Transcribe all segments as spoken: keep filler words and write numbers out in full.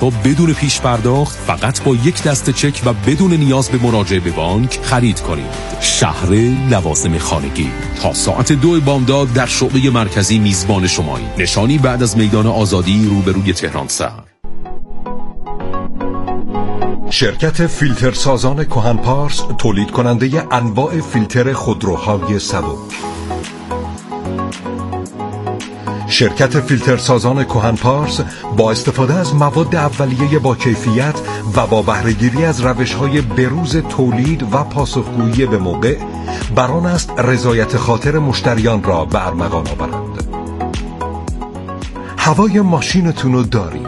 با بدون پیش پرداخت فقط با یک دسته چک و بدون نیاز به مراجعه به بانک خرید کنید. شهر لوازم خانگی تا ساعت دو بامداد در شعبه مرکزی میزبان شماییم. نشانی بعد از میدان آزادی روبروی تهران سر. شرکت فیلترسازان کهن پارس تولید کننده انواع فیلتر خودروهای سبک. شرکت فیلترسازان کهن پارس با استفاده از مواد اولیه با کیفیت و با بهره‌گیری از روش‌های بروز تولید و پاسخگویی به موقع بر آن است رضایت خاطر مشتریان را به ارمغان آورند. هوای ماشینتون رو داریم.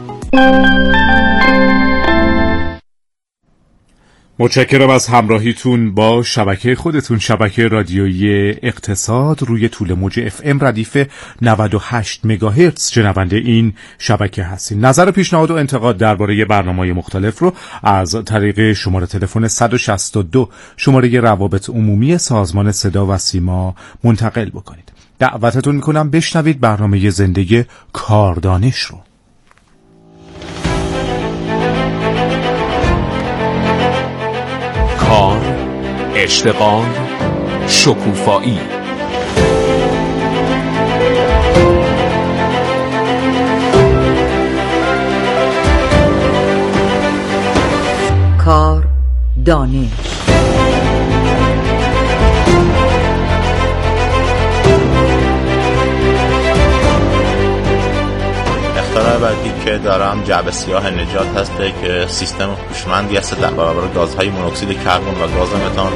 متشکرم از همراهیتون با شبکه خودتون، شبکه رادیویی اقتصاد روی طول موج اف ام ردیف نود و هشت مگاهرتز شنونده این شبکه هستین. نظر پیشنهاد و انتقاد درباره برنامه‌های مختلف رو از طریق شماره تلفن صد و شصت و دو شماره روابط عمومی سازمان صدا و سیما منتقل بکنید. دعوتتون میکنم بشنوید برنامه زندگی کاردانش رو. کار، اشتغال، شکوفایی. کار، دانش. اختراع بعدی که دارم جعبه سیاه نجات هسته که سیستم هوشمندی هست در برابر گازهای مونوکسید کربن و گاز متان.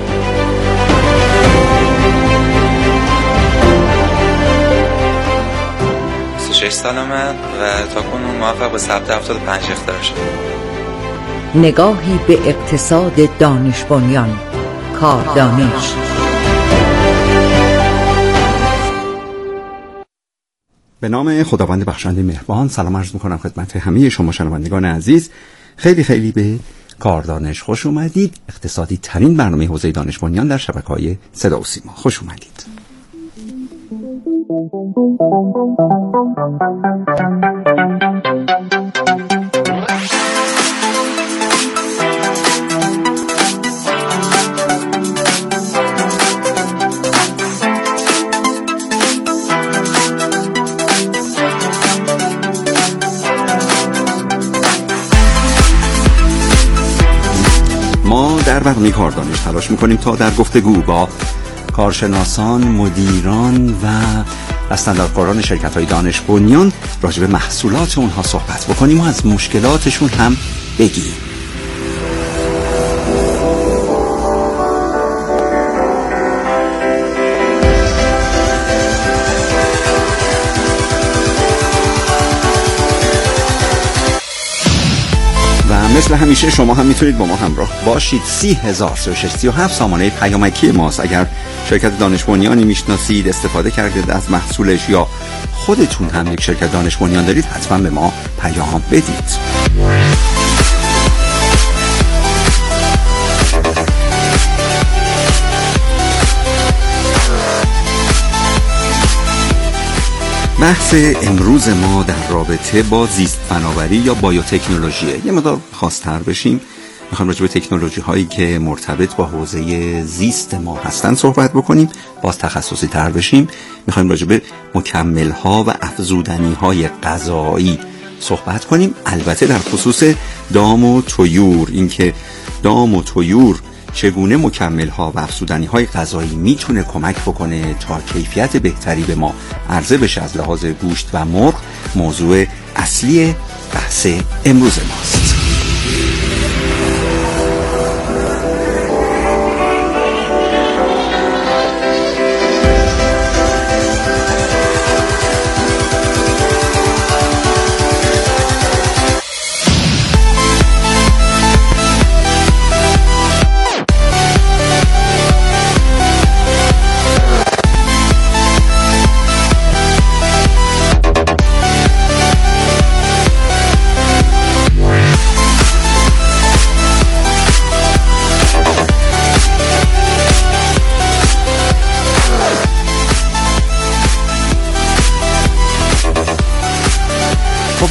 بیست و شش سالمه و تا کنون موفق به ثبت هفتاد و پنج اختراع شدم. نگاهی به اقتصاد دانش بنیان. کار دانش. به نام خداوند بخشنده مهربان سلام عرض میکنم خدمت همه شما شنوندگان عزیز. خیلی خیلی به کاردانش خوش اومدید. اقتصادی ترین برنامه حوزه دانش بنیان در شبکه‌های صدا و سیما. خوش اومدید. ما در برنامه کاردانش تلاش میکنیم تا در گفتگو با کارشناسان، مدیران و استانداردکاران شرکت‌های دانش بنیان راجع به محصولات اونها صحبت بکنیم و از مشکلاتشون هم بگیم. مثل همیشه شما هم میتونید با ما همراه باشید. سی هزار سه و شصت سی و هفت سامانه پیامکی ماست. اگر شرکت دانش بنیانی میشناسید، استفاده کردید از محصولش یا خودتون هم یک شرکت دانش بنیان دارید، حتما به ما پیام بدید. بحث امروز ما در رابطه با زیست فناوری یا بایوتکنولوژیه. یه مقدار خاص‌تر بشیم. میخوایم راجع به تکنولوژی هایی که مرتبط با حوزه زیست ما هستن صحبت بکنیم. باز تخصصی تر بشیم. میخوایم راجع به مکمل ها و افزودنی های غذایی صحبت کنیم. البته در خصوص دام و طیور، اینکه دام و طیور چگونه مکمل ها و افزودنی های غذایی میتونه کمک بکنه تا کیفیت بهتری به ما عرضه بشه از لحاظ گوشت و مرغ، موضوع اصلی بحث امروز ماست.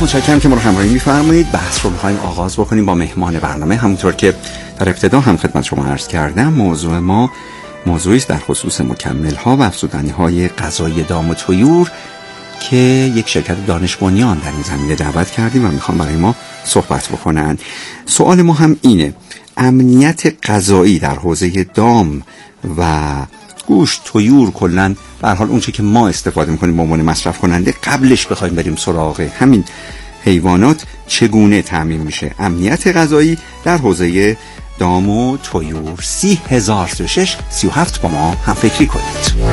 متشکرم که ما رو همراهی می‌فرمایید. بحث رو می‌خوایم آغاز بکنیم با مهمان برنامه. همونطور که در ابتدا هم خدمت شما عرض کردم، موضوع ما موضوعی است در خصوص مکمل‌ها و افزودنی‌های غذایی دام و طیور که یک شرکت دانش بنیان در این زمینه دعوت کردیم و می‌خوام برای ما صحبت بکنن. سوال ما هم اینه: امنیت غذایی در حوزه دام و گوشت، طیور، کلاً به هر حال اون چیزی که ما استفاده می‌کنیم به عنوان مصرف کننده، قبلش بخوایم بریم سراغ همین حیوانات، چگونه تامین میشه امنیت غذایی در حوزه دام و طیور؟ سی هزار سی و شش سی و هفت با ما هم فکری کنید.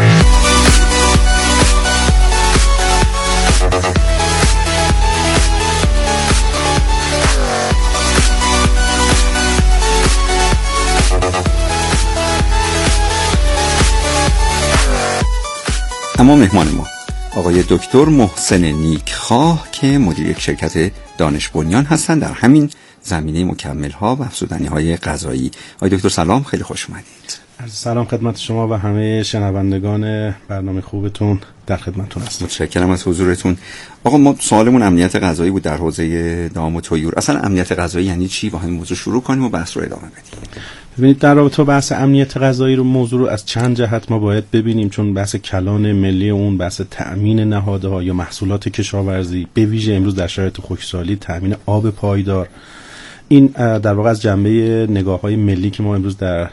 اما مهمان ما آقای دکتر محسن نیکخواه که مدیر یک شرکت دانش بنیان هستند در همین زمینه مکمل‌ها و افزودنی‌های غذایی. آقای دکتر سلام، خیلی خوش اومدید. سلام خدمت شما و همه شنوندگان برنامه خوبتون، در خدمتتون هستم. متشکرم از حضورتون. آقا ما سوالمون امنیت غذایی بود در حوزه دام و طیور. اصلا امنیت غذایی یعنی چی؟ با همین موضوع شروع کنیم و بحث رو ادامه بدیم. ببینید، در رابطه با بحث امنیت غذایی رو موضوع رو از چند جهت ما باید ببینیم، چون بحث کلان ملی اون بحث تأمین نهادها یا محصولات کشاورزی، به ویژه امروز در شرایط خشکسالی تأمین آب پایدار، این در واقع از جنبه نگاه‌های ملی که ما امروز در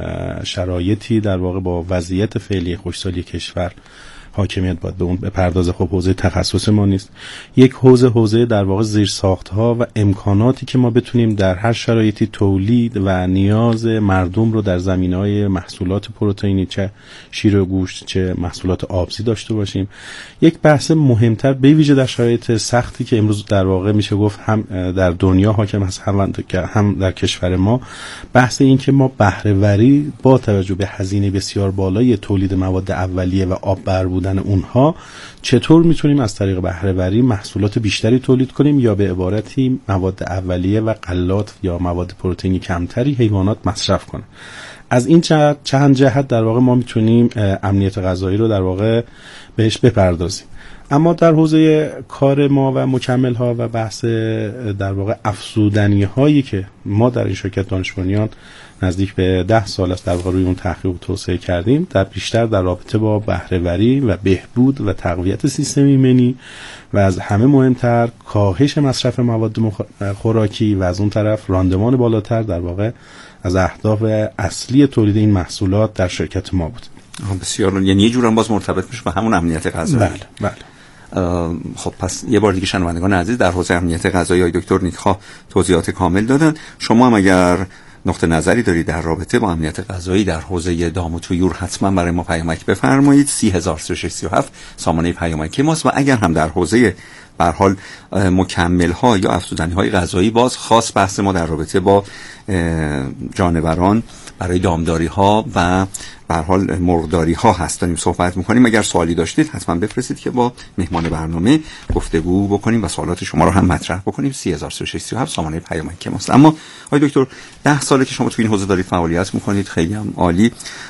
شرایطی در واقع با وضعیت فعلی خشکسالی کشور حاکمیت باید به اون بپردازه. خب حوزه تخصص ما نیست. یک حوزه حوزه در واقع زیرساخت‌ها و امکاناتی که ما بتونیم در هر شرایطی تولید و نیاز مردم رو در زمینه‌های محصولات پروتئینی، چه شیر و گوشت چه محصولات آبزی داشته باشیم. یک بحث مهمتر به ویژه در شرایط سختی که امروز در واقع میشه گفت هم در دنیا حاکم هست هم در کشور ما، بحث این که ما بهره وری با توجه به هزینه بسیار بالای تولید مواد اولیه و آب بر بودن اونها، چطور میتونیم از طریق بهره وری محصولات بیشتری تولید کنیم یا به عبارتی مواد اولیه و غلات یا مواد پروتئینی کمتری حیوانات مصرف کنن. از این جهت چند جهت در واقع ما میتونیم امنیت غذایی رو در واقع بهش بپردازیم. اما در حوزه کار ما و مکمل ها و بحث در واقع افزودنی هایی که ما در این شرکت دانش بنیان نزدیک به ده سال است در واقع روی اون تحقیق و توسعه کردیم، در بیشتر در رابطه با بهره وری و بهبود و تقویت سیستم ایمنی و از همه مهمتر کاهش مصرف مواد خوراکی و از اون طرف راندمان بالاتر در واقع از اهداف اصلی تولید این محصولات در شرکت ما بود. بسیار، یعنی یه جورم باز مرتبط میشه با همون امنیت غذایی. بله بله. خب پس یه بار دیگه شنوندگان عزیز در حوزه امنیت غذایی های دکتر نیکخواه توضیحات کامل دادن. شما هم اگر نقطه نظری دارید در رابطه با امنیت غذایی در حوزه دام و طیور حتما برای ما پیامک بفرمایید. سی هزار سی و شش سی و هفت سامانه پیامک ماست. و اگر هم در حوزه به هر حال مکمل ها یا افزودنی های غذایی، باز خاص بحث ما در رابطه با جانوران برای دامداری ها و به هر حال مرغداری ها هست داریم صحبت میکنیم. اگر سوالی داشتید حتما بفرستید که با مهمان برنامه گفتگو بکنیم و سوالات شما رو هم مطرح بکنیم. سی هزار سی و شش سی و هفت سامانه پیامک ماست. اما آقای دکتر، ده ساله که شما تو این حوزه دارید فعالیت میکنید، خیلی هم عالی.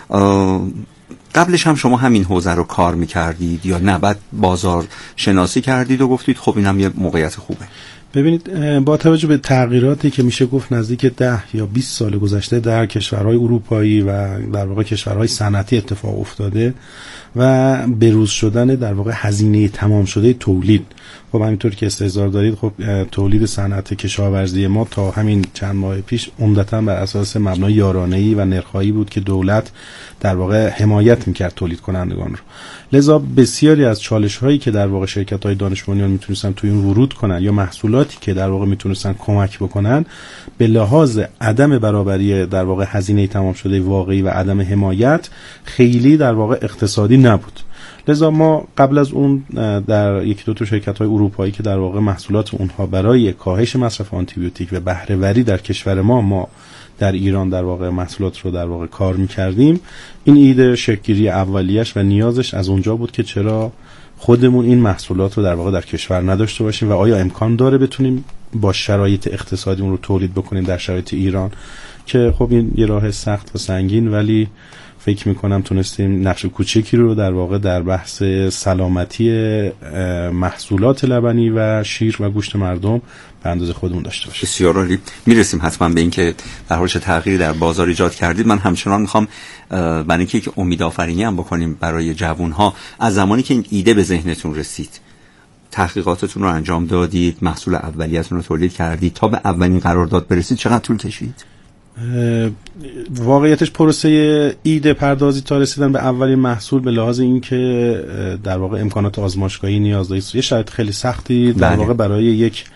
قبلش هم شما همین حوزه رو کار میکردید یا نه بعد بازار شناسی کردید و گفتید خب اینم یه موقعیت خوبه؟ ببینید، با توجه به تغییراتی که میشه گفت نزدیک ده یا بیست سال گذشته در کشورهای اروپایی و در واقع کشورهای صنعتی اتفاق افتاده و بروز شدن در واقع هزینه تمام شده تولید، خب همینطور که استحضار دارید، خب تولید صنعت کشاورزی ما تا همین چند ماه پیش عمدتاً بر اساس مبنای یارانه‌ای و نرخ‌هایی بود که دولت در واقع حمایت میکرد تولید کنندگان رو. لذا بسیاری از چالش‌هایی که در واقع شرکت‌های دانش بنیان میتونستن توی این ورود کنن یا محصولاتی که در واقع میتونستن کمک بکنن، به لحاظ عدم برابری در واقع هزینه تمام شده واقعی و عدم حمایت خیلی در واقع اقتصادی نبود. لذا ما قبل از اون در یکی دو تا شرکت‌های اروپایی که در واقع محصولات اونها برای کاهش مصرف آنتیبیوتیک و بهره وری در کشور ما ما در ایران در واقع محصولات رو در واقع کار می‌کردیم، این ایده شکل‌گیری اولیش و نیازش از اونجا بود که چرا خودمون این محصولات رو در واقع در کشور نداشته باشیم و آیا امکان داره بتونیم با شرایط اقتصادی اون رو تولید بکنیم در شرایط ایران، که خب این یه راه سخت و سنگین ولی فکر میکنم تونستیم نقش کوچکی رو در واقع در بحث سلامتی محصولات لبنی و شیر و گوشت مردم به اندازه خودمون داشته باشیم. بسیار عالی. میرسیم حتما به این که در حال چه تغییری در بازار ایجاد کردید. من همچنان میخوام برای اینکه یک امیدآفرینی هم بکنیم برای جوانها، از زمانی که این ایده به ذهنتون رسید، تحقیقاتتون رو انجام دادید، محصول اولیه‌تون رو تولید کردید، تا به اولین قرارداد برسید چقدر طول کشید؟ واقعیتش پروسه ایده پردازی تا رسیدن به اولین محصول به لحاظ این که در واقع امکانات آزمایشگاهی نیاز دارید، یه شرایط خیلی سختی در بله. واقع برای یک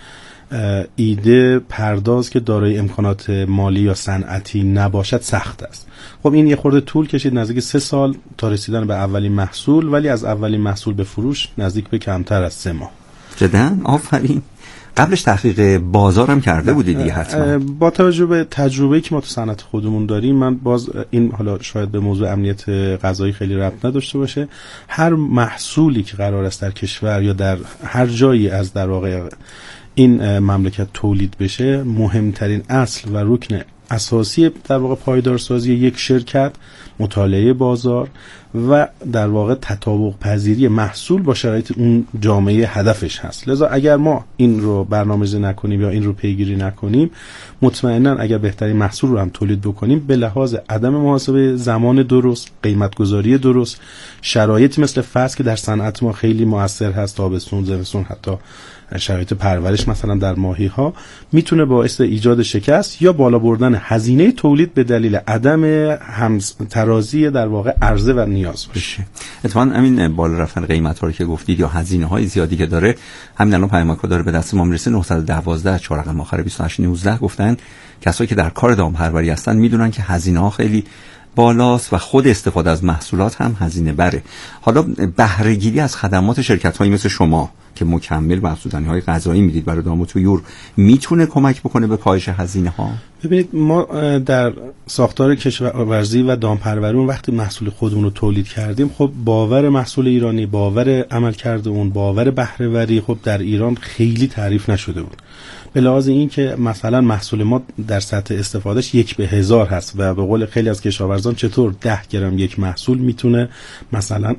ایده پرداز که دارای امکانات مالی یا صنعتی نباشد سخت است. خب این یه خورده طول کشید، نزدیک سه سال تا رسیدن به اولین محصول، ولی از اولین محصول به فروش نزدیک به کمتر از سه ماه. جدا آفرین. قبلش تحقیق بازارم کرده بودید دیگه حتما؟ با توجه به تجربه‌ای که ما تو صنعت خودمون داریم، من باز این حالا شاید به موضوع امنیت غذایی خیلی ربط نداشته باشه، هر محصولی که قرار است در کشور یا در هر جایی از در واقع این مملکت تولید بشه، مهمترین اصل و رکن اساسی در واقع پایدارسازی یک شرکت مطالعه بازار و در واقع تطابق پذیری محصول با شرایط اون جامعه هدفش هست. لذا اگر ما این رو برنامه‌ریزی نکنیم یا این رو پیگیری نکنیم، مطمئنا اگر بهترین محصول رو هم تولید بکنیم، به لحاظ عدم محاسبه زمان درست، قیمت گذاری درست، شرایط مثل فصل که در صنعت ما خیلی مؤثر هست، تابستون، زمستون، حتی شرایط پرورش مثلا در ماهی ها، میتونه باعث ایجاد شکست یا بالا بردن هزینه تولید به دلیل عدم همترازی در واقع عرضه و نیاز باشه. اتفاقا همین بالا رفتن قیمت ها رو که گفتید یا هزینه های زیادی که داره، همین الان پیامک داره به دست ما میرسه. نه یک دو چهار رقم آخر بیست و هشت نوزده گفتن کسایی که در کار دامپروری هستن میدونن که هزینه ها خیلی بالاست و خود استفاده از محصولات هم هزینه بره. حالا بهره گیری از خدمات شرکت‌هایی مثل شما که مکمل محصولات‌های غذایی میدید برای دام و طیور میتونه کمک بکنه به کاهش هزینه ها؟ ببینید، ما در ساختار کشاورزی و دامپروری وقتی محصول خودمون رو تولید کردیم، خب باور محصول ایرانی، باور عملکرد اون، باور بهره وری خب در ایران خیلی تعریف نشده بود. به لحاظ این که مثلا محصول ما در سطح استفادهش یک به هزار هست و به قول خیلی از کشاورزان چطور ده گرم یک محصول میتونه مثلا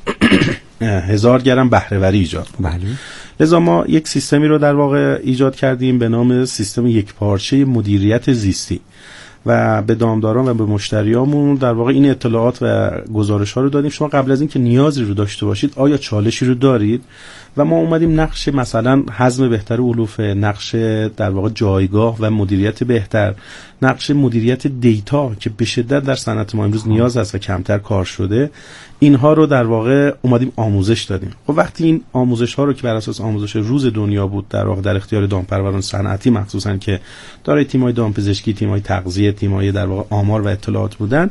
هزار گرم بهره وری ایجاد کنه. بله. لذا ما یک سیستمی رو در واقع ایجاد کردیم به نام سیستم یک پارچه مدیریت زیستی و به دامداران و به مشتریامون در واقع این اطلاعات و گزارش ها رو دادیم. شما قبل از این که نیازی رو داشته باشید آیا چالشی رو دارید؟ و ما اومدیم نقش مثلا هضم بهتر علوفه، نقش در واقع جایگاه و مدیریت بهتر، نقش مدیریت دیتا که به شدت در صنعت ما امروز نیاز هست و کمتر کار شده، اینها رو در واقع اومدیم آموزش دادیم. خب وقتی این آموزش ها رو که بر اساس آموزش روز دنیا بود در واقع در اختیار دامپروران صنعتی مخصوصا که دارای تیم‌های دامپزشکی، تیم‌های تغذیه، تیم‌های در واقع آمار و اطلاعات بودن،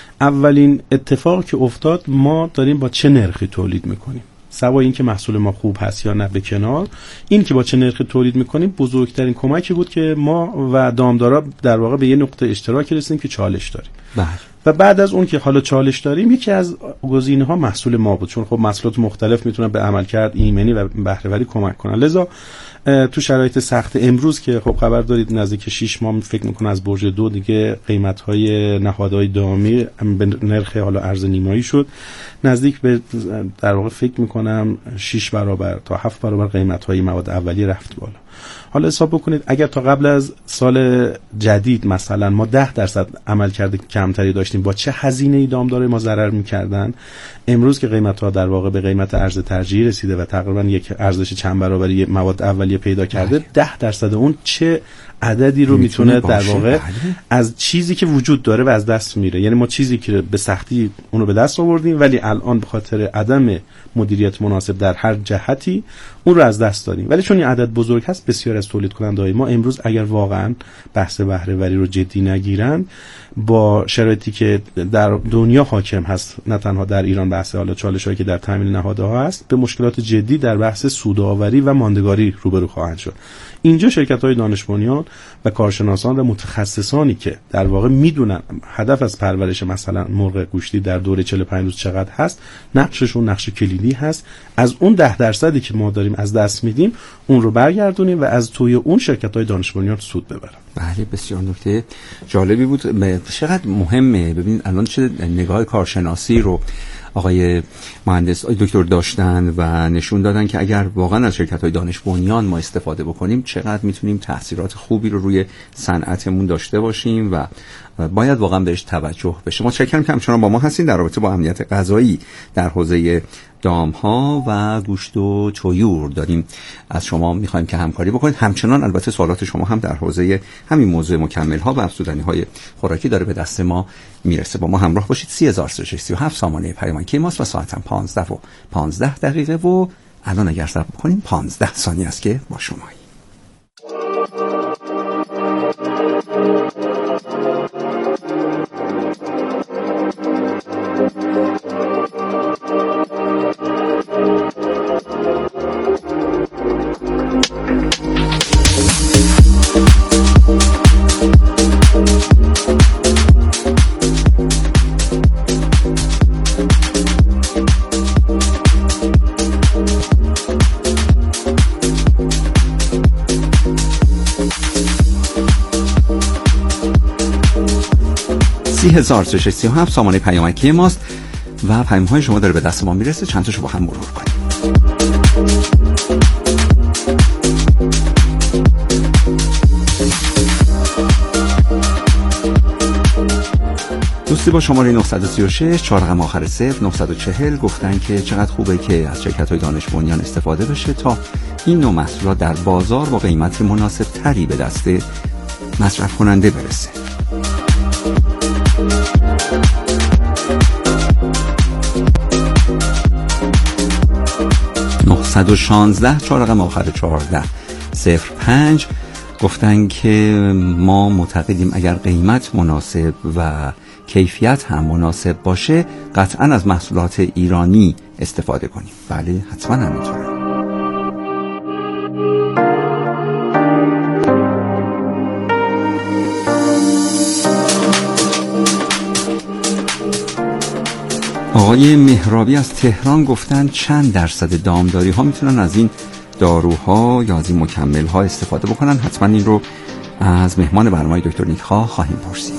اولین اتفاقی که افتاد ما داریم با چه نرخی تولید می‌کنیم. سوای این که محصول ما خوب هست یا نه به کنار، این که با چه نرخی تولید میکنیم بزرگترین کمکی بود که ما و دامدارا در واقع به یه نقطه اشتراک رسیدیم که چالش داریم. بله. و بعد از اون که حالا چالش داریم، یکی از گزینه‌ها محصول ما بود، چون خب محصولات مختلف میتونن به عملکرد ایمنی و بهره وری کمک کنن. لذا تو شرایط سخت امروز که خب خبر دارید نزدیک شش ماه فکر میکنم از برج دو دیگه قیمت‌های نهادهای دامی به نرخ حالا ارز نیمایی شد، نزدیک به در واقع فکر میکنم شش برابر تا هفت برابر قیمت‌های مواد اولیه رفت بالا. حالا حساب بکنید اگر تا قبل از سال جدید مثلا ما ده درصد عملکرد کمتری داشتیم، با چه هزینه‌ای دامدارای ما ضرر می‌کردن، امروز که قیمت‌ها در واقع به قیمت ارز ترجیحی رسیده و تقریبا یک ارزش چند برابری مواد اولیه پیدا کرده، ده درصد اون چه عددی رو میتونه در واقع از چیزی که وجود داره و از دست میره. یعنی ما چیزی که به سختی اونو به دست آوردیم ولی الان به خاطر عدم مدیریت مناسب در هر جهتی اون رو از دست دادیم. ولی چون این عدد بزرگ هست، بسیار از تولید کننده‌های ما امروز اگر واقعا بحث بهره وری رو جدی نگیرن، با شرایطی که در دنیا حاکم هست، نه تنها در ایران، بحث حالا چالش‌هایی که در تامین نهادها هست، به مشکلات جدی در بحث سودآوری و ماندگاری روبرو خواهند شد. اینجا شرکت‌های دانش بنیان و کارشناسان و متخصصانی که در واقع میدونن هدف از پرورش مثلا مرغ گوشتی در دوره چهل و پنج روز چقدر هست، نقششون نقش کلیدی هست. از اون ده درصدی که ما داریم از دست میدیم اون رو برگردونیم و از توی اون شرکت‌های دانش بنیان سود ببرن. بله بسیار نکته جالبی بود. چقدر مهمه. ببین الان چه نگاه کارشناسی رو آقای مهندس آقای دکتر داشتن و نشون دادن که اگر واقعا از شرکت‌های دانش بنیان ما استفاده بکنیم چقدر میتونیم تاثیرات خوبی رو روی صنعتمون داشته باشیم و باید واقعا بهش توجه بشه. متشکرم که همچنان با ما هستین در رابطه با امنیت غذایی در حوزه دام‌ها و گوشت و طیور. داریم از شما می‌خوایم که همکاری بکنید. همچنان البته سوالات شما هم در حوزه همین موضوع مکمل‌ها و افزودنی‌های خوراکی داره به دست ما میرسه. با ما همراه باشید. سی هزار سیصد و سی و هفت سامانه پیامکی ماست و ساعتم پانزده و پانزده دقیقه و الان اگر صبر کنیم پانزده ثانیه است که با شماییم. سی هزار سیصد و سی و هفت سامانه پیامکی ماست و پیام‌های شما داره به دست ما میرسه. چند تاشو با هم مرور کنیم. دوستی با شماره نه سه شش چهار رقم آخر صفر نه چهار صفر گفتن که چقدر خوبه که از شرکت‌های دانش بنیان استفاده بشه تا این نوع محصولات در بازار با قیمت مناسب تری به دست مصرف کننده برسه. نه یک شش چهار رقم آخر چهارده صفر پنج گفتن که ما معتقدیم اگر قیمت مناسب و کیفیت هم مناسب باشه قطعا از محصولات ایرانی استفاده کنیم. بله حتما همینطوره. آقای مهرابی از تهران گفتن چند درصد دامداری ها میتونن از این داروها یا از این مکمل ها استفاده بکنن؟ حتما این رو از مهمان برنامه دکتر نیکخواه خواهیم پرسید.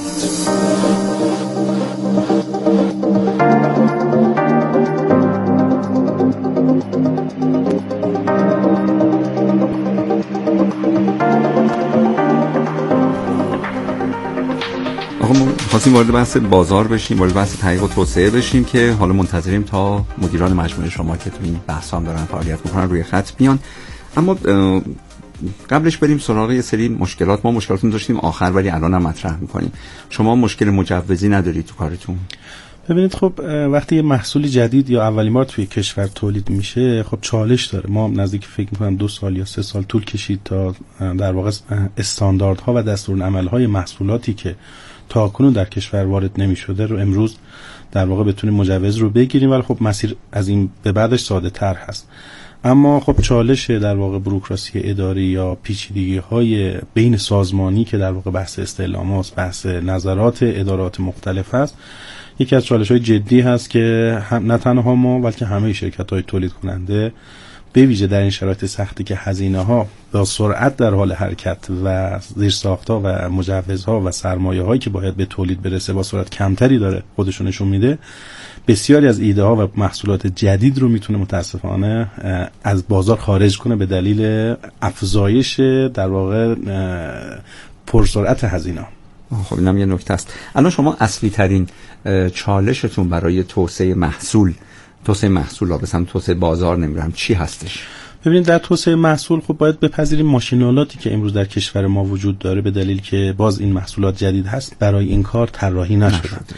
خواستیم وارد بحث بازار بشیم، وارد بحث تحقیق و توسعه بشیم که حالا منتظریم تا مدیران مجموعه شما که تو این بحث هم دارن فعالیت میکنن روی خط بیان. اما قبلش بریم سراغ یه سری مشکلات. ما مشکلاتون داشتیم آخر ولی الان هم مطرح میکنیم. شما مشکل مجوزی ندارید تو کارتون؟ ببینید خب وقتی یه محصول جدید یا اولین بار توی کشور تولید میشه خب چالش داره. ما نزدیک فکر میکنم دو سال یا سه سال طول کشید تا در واقع استانداردها و دستورالعمل‌های محصولاتی که تا کنون در کشور وارد نمی شده رو امروز در واقع بتونیم مجوز رو بگیریم. ولی خب مسیر از این به بعدش ساده تر هست. اما خب چالش در واقع بوروکراسی اداری یا پیچیدگی های بین سازمانی که در واقع بحث استعلامات، بحث نظرات ادارات مختلف هست، یکی از چالش های جدی هست که هم نه تنها ما بلکه همه شرکت های تولید کننده به ویژه در این شرایط سختی که هزینه ها با سرعت در حال حرکت و زیرساخت‌ها و مجوزها و سرمایه هایی که باید به تولید برسه با سرعت کمتری داره خودشون نشون میده، بسیاری از ایده ها و محصولات جدید رو میتونه متاسفانه از بازار خارج کنه به دلیل افزایش در واقع پرسرعت هزینه. خب اینم یه نکته است. الان شما اصلی ترین چالشتون برای توسعه محصول توسعه محصول ها بسم توسعه بازار نمیرم چی هستش؟ ببینید در توسعه محصول خب باید بپذیریم ماشینالاتی که امروز در کشور ما وجود داره به دلیل که باز این محصولات جدید هست برای این کار طراحی نشده.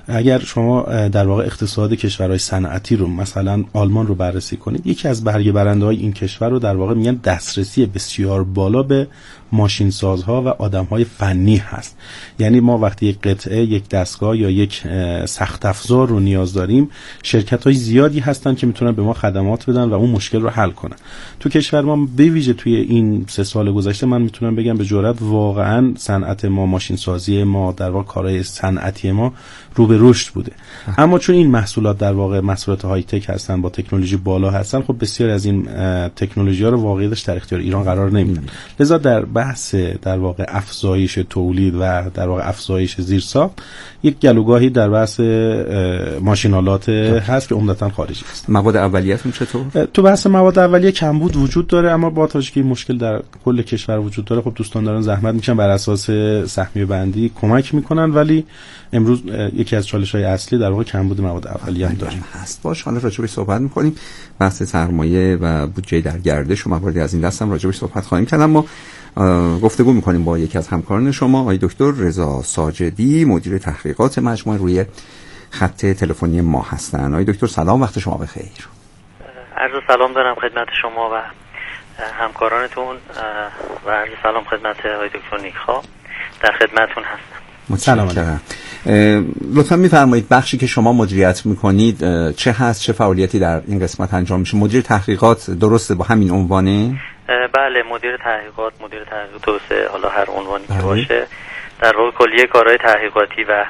اگر شما در واقع اقتصاد کشورهای صنعتی رو مثلا آلمان رو بررسی کنید، یکی از برگه برنده‌های این کشور رو در واقع میگن دسترسی بسیار بالا به ماشین سازها و آدم‌های فنی هست. یعنی ما وقتی یک قطعه، یک دستگاه یا یک سخت افزار رو نیاز داریم، شرکت‌های زیادی هستن که میتونن به ما خدمات بدن و اون مشکل رو حل کنن. تو کشور ما به ویژه توی این سه سال گذشته من میتونم بگم به جرئت واقعاً صنعت ما، ماشین سازی ما، در واقع کارهای صنعتی ما رو به رشد بوده. اما چون این محصولات در واقع محصولات های تک هستن، با تکنولوژی بالا هستن، خب بسیار از این تکنولوژی‌ها رو واقعیتش در اختیار ایران قرار نمیدن. لذا در بحث در واقع افزایش تولید و در واقع افزایش زیرساخت یک گلوگاهی در بحث ماشینالات هست که عمدتاً خارجی است. مواد اولیه‌تون چطور؟ تو بحث مواد اولیه کمبود وجود داره، اما با توجه که این مشکل در کل کشور وجود داره، خب دوستان دارن زحمت میکشن بر اساس سهمیه بندی کمک میکنن، ولی امروز یکی از چالش‌های اصلی در واقع کمبود مواد اولیه هم داریم. هست. باش، حالا راجع بهش صحبت می‌کنیم. بحث سرمایه و بودجه در گردش و مواردی از این دست هم راجع بهش صحبت خواهیم کرد، اما گفتگو می‌کنیم با یکی از همکاران شما، آقای دکتر رضا ساجدی، مدیر تحقیقات مجموعه، روی خط تلفنی ما هستن. آقای دکتر سلام، وقت شما بخیر. عرض سلام دارم خدمت شما و همکارانتون و عرض سلام خدمت آقای دکتر نیکخواه، در خدمتتون هستم. متشکرم. لطفا میفرمایید بخشی که شما مدیریت میکنید چه هست، چه فعالیتی در این قسمت انجام میشه؟ مدیر تحقیقات درسته با همین عنوانه؟ بله، مدیر تحقیقات، مدیر تحقیق توسعه، حالا هر عنوانی که باشه، در واقع کلیه کارهای تحقیقاتی و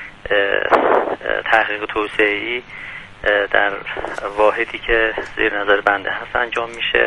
تحقیق توسعه‌ای در واحدی که زیر نظر بنده هست انجام میشه،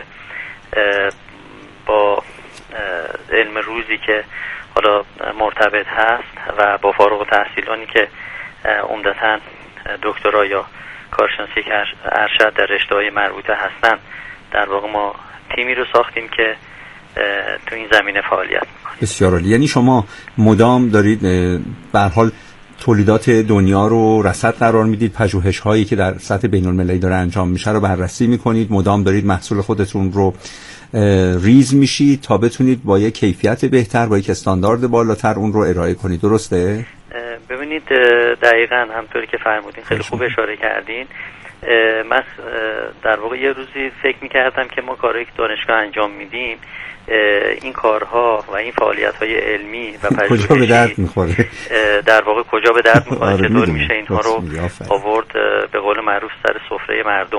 با علم روزی که حالا مرتبط هست و با فارغ التحصیلانی که عمدتاً دکترا یا کارشناسی ارشد در رشته‌های مربوطه هستن. در واقع ما تیمی رو ساختیم که تو این زمینه فعالیت می‌کنه. بسیار عالی. یعنی شما مدام دارید به هر حال تولیدات دنیا رو رصد قرار میدید، پژوهش‌هایی که در سطح بین‌المللی داره انجام میشه رو بررسی می‌کنید، مدام دارید محصول خودتون رو ریز میشید تا بتونید با یک کیفیت بهتر، با یک استاندارد بالاتر اون رو ارائه کنید. درسته؟ ببینید دقیقاً همطوری که فرمودین، خیلی خوب اشاره کردین. من در واقع یه روزی فکر می‌کردم که ما کارهایی که دانشگاه انجام میدیم، این کارها و این فعالیت‌های علمی و پژوهشی کجا به درد می‌خوره، در واقع کجا به درد می‌خوره، چطور میشه اینها رو آورد به قول معروف سر سفره مردم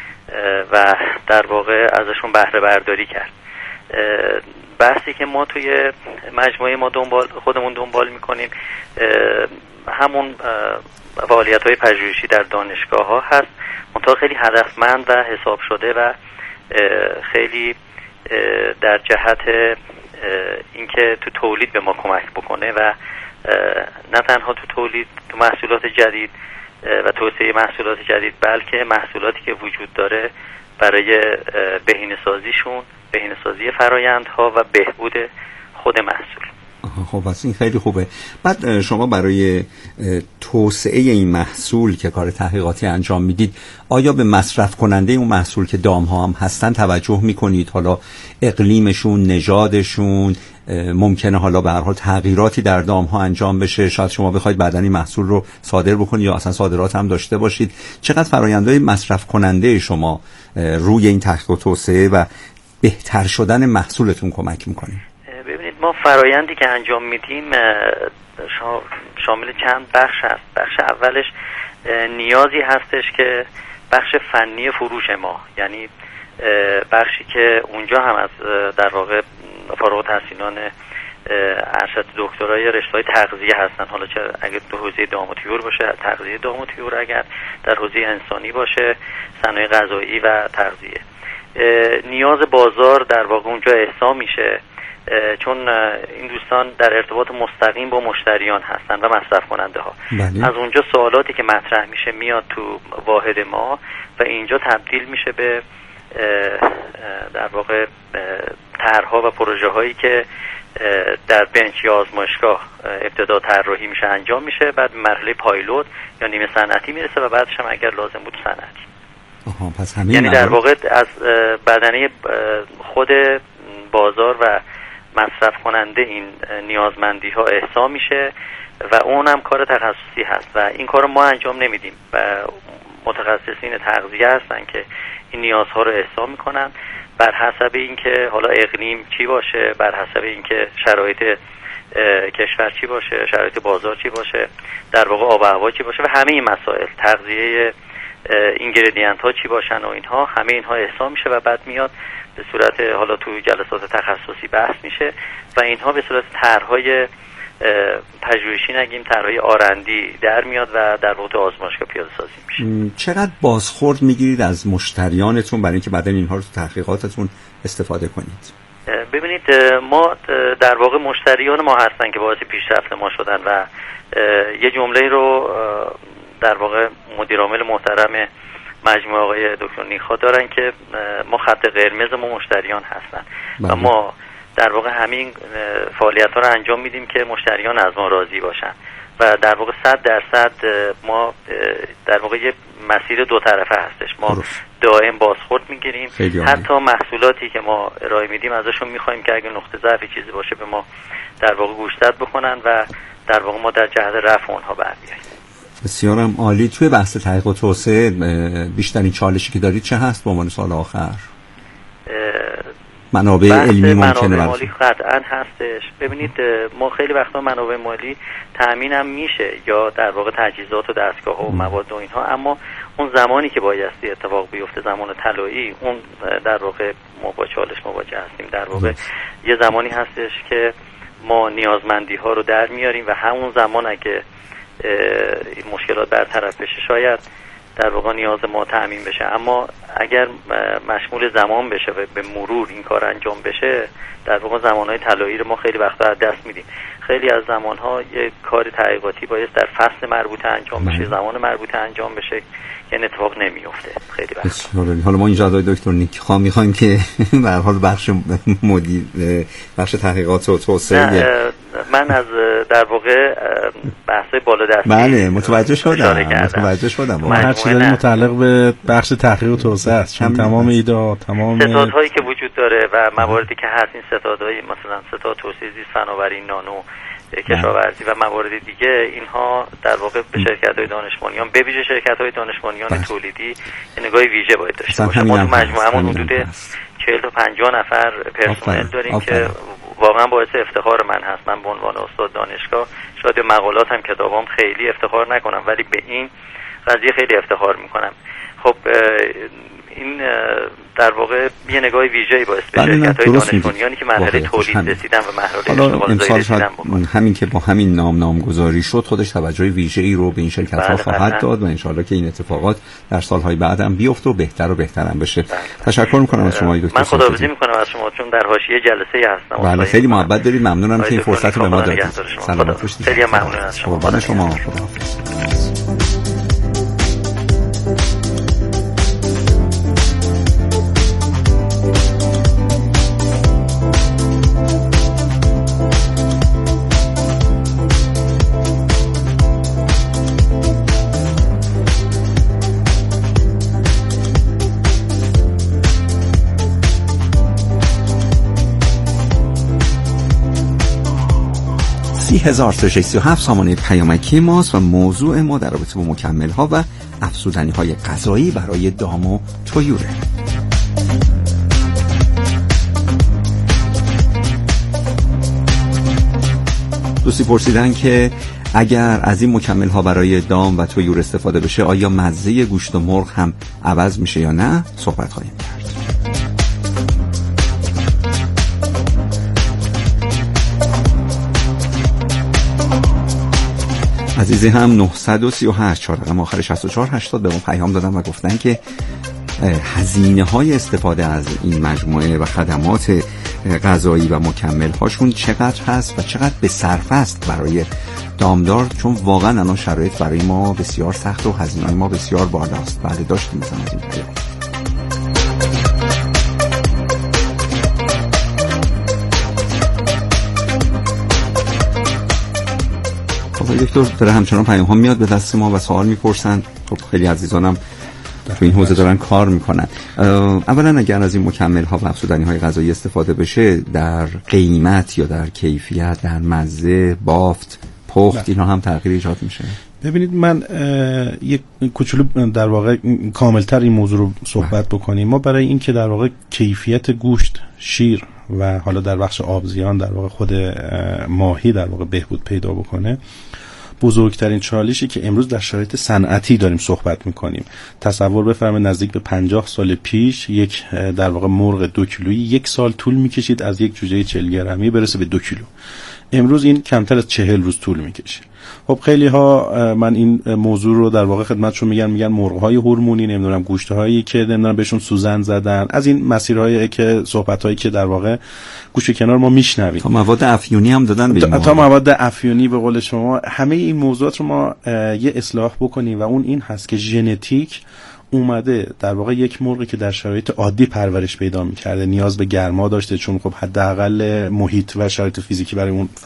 و در واقع ازشون بهره برداری کرد. بحثی که ما توی مجموعه ما دنبال خودمون دنبال میکنیم همون فعالیت‌های پژوهشی در دانشگاه‌ها هست، منتها خیلی هدفمند و حساب شده و خیلی در جهت اینکه تو تولید به ما کمک بکنه و نه تنها تو تولید، تو محصولات جدید و توسعه محصولات جدید، بلکه محصولاتی که وجود داره برای بهینه‌سازیشون، بهینه‌سازی فرآیندها و بهبود خود محصول. خب واسه این خیلی خوبه. بعد شما برای توسعه این محصول که کار تحقیقاتی انجام میدید، آیا به مصرف کننده اون محصول که دام ها هم هستن توجه میکنید؟ حالا اقلیمشون، نژادشون، ممکنه حالا به هر حال تغییراتی در دام ها انجام بشه، شاید شما بخواید بعداً این محصول رو صادر بکنید یا اصلا صادرات هم داشته باشید. چقدر فرآیندهای مصرف کننده شما روی این تحقیق و توسعه و بهتر شدن محصولتون کمک میکنه؟ ببینید ما فرایندی که انجام میدیم شامل چند بخش هست. بخش اولش نیازی هستش که بخش فنی فروش ما، یعنی بخشی که اونجا هم از در واقع فارغ التحصیلان ارشد دکترای رشته‌های تغذیه هستن، حالا چه اگر تو حوزه دام و طیور باشه تغذیه دام و طیور، اگر در حوزه انسانی باشه صنایع غذایی و تغذیه. نیاز بازار در واقع اونجا احسا میشه، چون این دوستان در ارتباط مستقیم با مشتریان هستن و مصرف کننده ها. بله. از اونجا سوالاتی که مطرح میشه میاد تو واحد ما و اینجا تبدیل میشه به در واقع طرح‌ها و پروژه هایی که در بنچ یا آزمایشگاه ابتدا طراحی میشه، انجام میشه، بعد مرحله پایلوت یا نیمه صنعتی میرسه و بعدش هم اگر لازم بود صنعتی. آها، پس همین یعنی در واقع از بدنه خود بازار و مصرف کننده این نیازمندی ها احصا میشه و اونم کار تخصصی هست و این کار ما انجام نمیدیم و متخصصین تغذیه هستن که این نیازها رو احصا میکنن بر حسب اینکه حالا اقلیم چی باشه، بر حسب اینکه شرایط کشور چی باشه، شرایط بازار چی باشه، در واقع آب و هوا چی باشه و همه این مسائل، تغذیه اینگریدینت ها چی باشن و اینها، همه اینها احصا میشه و بعد میاد به صورت حالا تو جلسات تخصصی بحث میشه و اینها به صورت طرح‌های پژوهشی نگیم طرح‌های آرندی در میاد و در واقع آزمایشگاه پیاده سازی میشه. چقدر بازخورد میگیرید از مشتریانتون برای اینکه بعدا اینها رو تو تحقیقاتتون استفاده کنید؟ ببینید ما در واقع مشتریان ما هستن که باعث پیشرفت ما شدن و یه جمله رو در واقع مدیر عامل محترم مجموعه آقای دکتر نیخا دارن که ما خط قرمز ما مشتریان هستن و ما در واقع همین فعالیت ها رو انجام میدیم که مشتریان از ما راضی باشن و در واقع صد درصد ما در واقع یه مسیر دو طرفه هستش. ما دائم بازخورد میگیریم، حتی محصولاتی که ما ارائه میدیم ازشون میخوایم که اگه نقطه ضعفی چیزی باشه به ما در واقع گوشزد بکنن و در واقع ما در جهت رفع اونها برمیاییم. بسیارم عالی. توی بحث تحقیق و توسعه بیشترین چالشی که دارید چه هست به عنوان سوال آخر؟ منابع علمی ممکنه منابع مالی قطعا هستش. ببینید ما خیلی وقتا منابع مالی تأمین هم میشه یا در واقع تجهیزات و دستگاه و مواد و اینها، اما اون زمانی که بایستی اتفاق بیفته زمان طلایی، اون در واقع ما با چالش مواجه هستیم. در واقع یه زمانی هستش که ما نیازمندی ها رو در میاریم و همون زمان اگه این مشکلات برطرف بشه شاید در واقع نیاز ما تأمین بشه، اما اگر مشمول زمان بشه و به مرور این کار انجام بشه در واقع زمانهای طلایی رو ما خیلی وقتا از دست میدیم. خیلی از زمانها یک کار تحقیقاتی باید در فصل مربوطه انجام بشه، زمان مربوطه انجام بشه، یعنی اتفاق نمیفته خیلی وقتا. حالا ما اینجا آقای دکتر نیکا میخوایم که به هر حال بخش مدیر بخش تحقیقات و توسعه من از در واقع بحث بالا دستی بله متوجه شدم متوجه شدم ما هر چیزی متعلق به بخش تحقیق و توسعه است، چون تمام ایده تمام ستادهایی که وجود داره و مواردی که هست این ستادهای مثلا ستاد توسعه زیست فناوری نانو کشاورزی و موارد دیگه، اینها در واقع به شرکت‌های دانشمندان به ویژه شرکت‌های دانشمندان تولیدی نگاه ویژه باید داشته باشه. ما تو مجموعه‌مون حدود چهل تا پنجاه نفر پرسنل داریم آفر. که واقعا باعث افتخار من هست. من به عنوان استاد دانشگاه شاید مقالاتم کتابام خیلی افتخار نکنم ولی به این قضیه خیلی افتخار میکنم. خب این در واقع یه نگاه ویژه‌ای باعث به شرکت‌های دانشمندانی که مرحله تولید رسیدن و مرحله اشتغال زایی رسیدن بکنن. همین که با همین نام نامگذاری شد خودش توجه ویژه‌ای رو به این شرکت‌ها خواهد داد و انشالله که این اتفاقات در سال‌های بعد هم بیفته و بهتر و بهتر هم بشه. بله. تشکر می‌کنم از شما دکتر. من خداحافظی می‌کنم از شما چون در حاشیه جلسه هستم. بله خیلی محبت دارید. ممنونم که این فرصت رو به ما دادید. سلامت باشید. خیلی ممنون از شما. قربان شما. خداحافظ. سی هزار سیصد و سی و هفت سامانه پیامکی ماست و موضوع ما در رابطه با مکمل ها و افزودنی های غذایی برای دام و طیوره. دوستی پرسیدن که اگر از این مکمل ها برای دام و طیور استفاده بشه آیا مزه گوشت و مرغ هم عوض میشه یا نه؟ صحبت خواهیم کرد. عزیزی هم نه سه هشت چهار رقم آخر شصت و چهار هشتاد به ما پیام دادن و گفتن که هزینه های استفاده از این مجموعه و خدمات غذایی و مکمل هاشون چقدر هست و چقدر به صرفه است برای دامدار، چون واقعا الان شرایط برای ما بسیار سخت و هزینه های ما بسیار بالاست. بله داشتیم مثلا از این پیام. دکتر داره همچنان پیام ها میاد به دست ما و سوال میپرسن. خب خیلی عزیزانم تو این حوزه دارن کار میکنن. اولا اگر از این مکمل ها و افزودنی های غذایی استفاده بشه، در قیمت یا در کیفیت، در مزه، بافت، پخت، اینا هم تغییر ایجاد میشه. ببینید من یک کوچولو در واقع کاملتر این موضوع رو صحبت بکنیم. ما برای این که در واقع کیفیت گوشت، شیر و حالا در بخش آبزیان در واقع خود ماهی در واقع بهبود پیدا بکنه، بزرگترین چالشی که امروز در شرایط صنعتی داریم صحبت میکنیم. تصور بفرمایید نزدیک به پنجاه سال پیش یک در واقع مرغ دو کیلویی یک سال طول میکشید از یک جوجه چهل گرمی برسه به دو کیلو. امروز این کمتر از چهل روز طول میکشه. خب خیلی ها من این موضوع رو در واقع خدمتشون میگن میگن مرغ‌های هورمونی، نمیدونم گوشت‌هایی که نمیدونم بهشون سوزن زدن، از این مسیرهایی که صحبت‌هایی که در واقع گوشه کنار ما میشنویم. تا مواد افیونی هم دادن به تا, تا مواد افیونی به قول شما. همه این موضوعات رو ما یه اصلاح بکنیم و اون این هست که ژنتیک اومده در واقع یک مرغی که در شرایط عادی پرورش پیدا می‌کرده نیاز به گرما داشته، چون خب حداقل محیط و شرایط فیزیکی برای اون